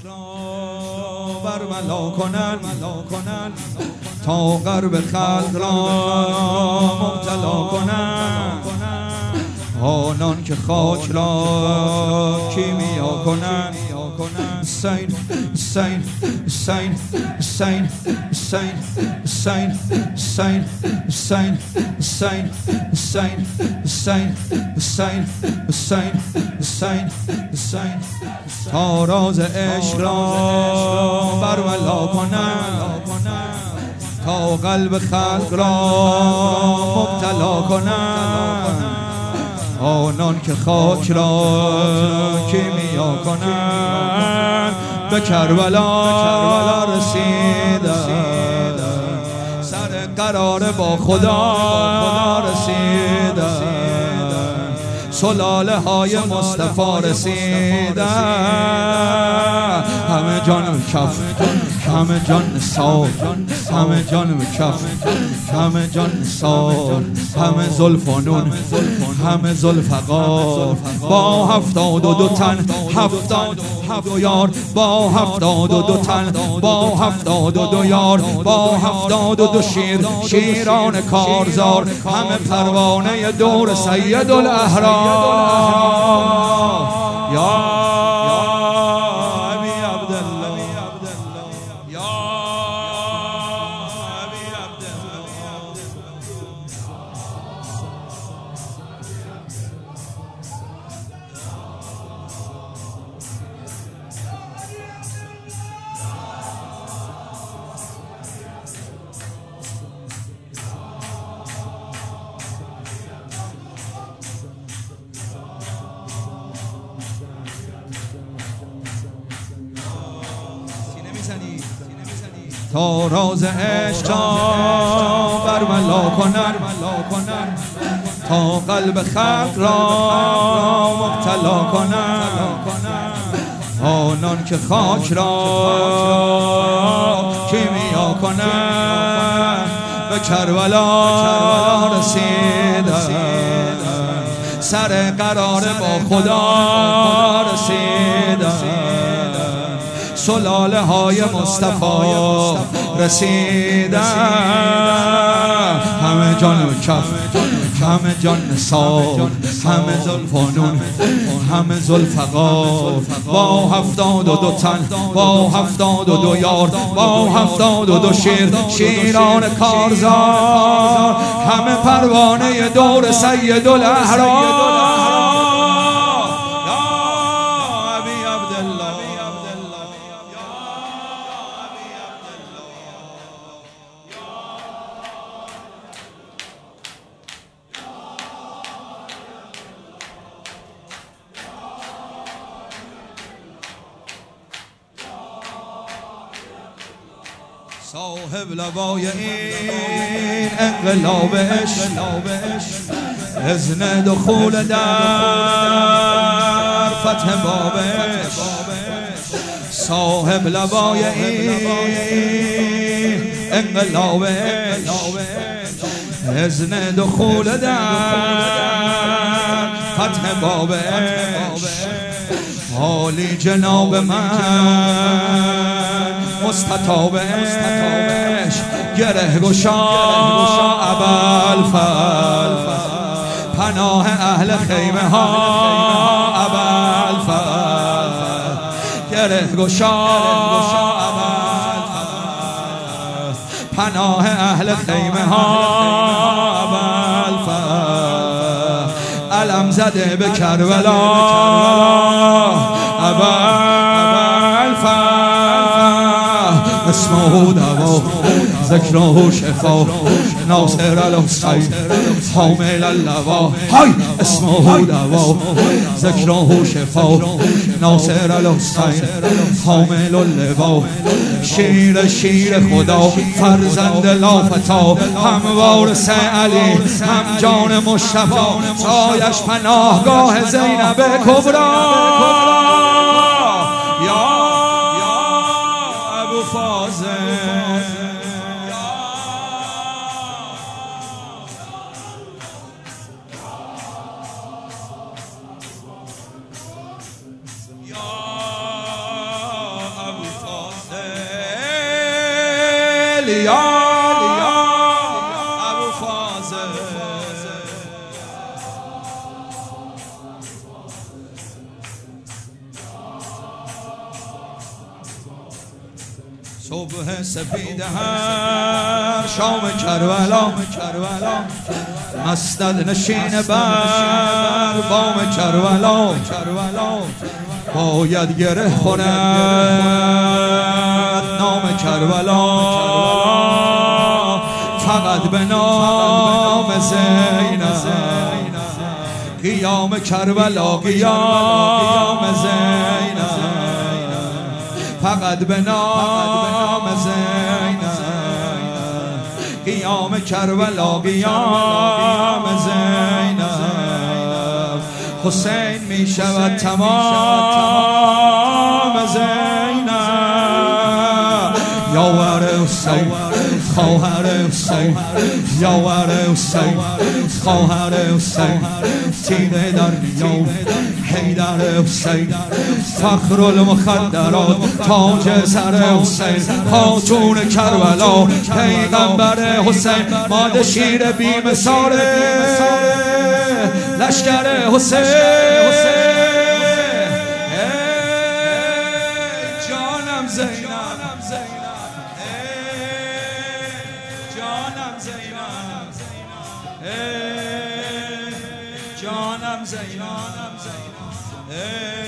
عشق را برملا کنن تا غرب خلق را مبتلا کنن، آنان که خاک را کیمیا کنن. حسین حسین حسین حسین حسین حسین حسین حسین حسین حسین حسین حسین حسین حسین حسین تا راز عشق را برملا کنن، تا قلب خلق را مبتلا کنن، آنان که خاک را کیمیا کنن. به کربلا رسیدن، سر قرار با خدا رسیدن، سلاله های مصطفی رسیدن. همه جان کف، همه جان سال، همه جان کف، همه جان سال، همه زلف و نون، همه زلفقار، با 72 تن، 72 یار، با 72 تن، با 72 یار، با 72 شیران کارزار، همه پروانه دور سید الاحرار. یا تا راز عشق را برملا کنن، تا قلب خلق را مبتلا کنن، آنان که خاک را کیمیا کنن. به کربلا رسیدن، سر قرار با خدا رسیدن، سلاله های مصطفی رسیدن. همه جان کف، همه جان سال، همه زلف و نون، همه زلفقار، با 72 تن، با 72 یار، با 72 شیران کارزار، همه پروانه دور سید الاحرار. صاحب لوای این انقلاب عشق، اذن دخول در فتح باب عشق. صاحب لوای این انقلاب عشق، اذن دخول در فتح باب عشق. حالی جناب من مستطاب عشق، گره گشا ابوالفضل، پناه اهل خیمه ها ابوالفضل، گره گشا ابوالفضل، پناه اهل خیمه ها ابوالفضل. علم زده به کربلا ابوالفضل، اسمه دوا ذکره شفا، ناصر الحسین حامل اللوا. های اسمه دوا ذکره شفا، ناصر الحسین حامل اللوا. شیر خدا فرزند لافتا، هم وارث علی هم جان مصطفی، سایش پناهگاه زینب کبری. صبح سپید هر شام کربلا مسند نشین بر بام کربلا باید گره خورد نام کربلا فقط به نام زینب قیام کربلا قیام زینب فقط به نام زینب قیام کربلا قیام زینب حسین می شود تمام زینب یاور حسین خواهر حسین یاور حسین خواهر حسین تیغ در نیام حیدر حسین فخر المخدرات تاج سر حسین خاتون کربلا پیغمبر حسین ماده شیر بی‌مثال لشکر حسین جانم زینب جانم زینب جانم زینب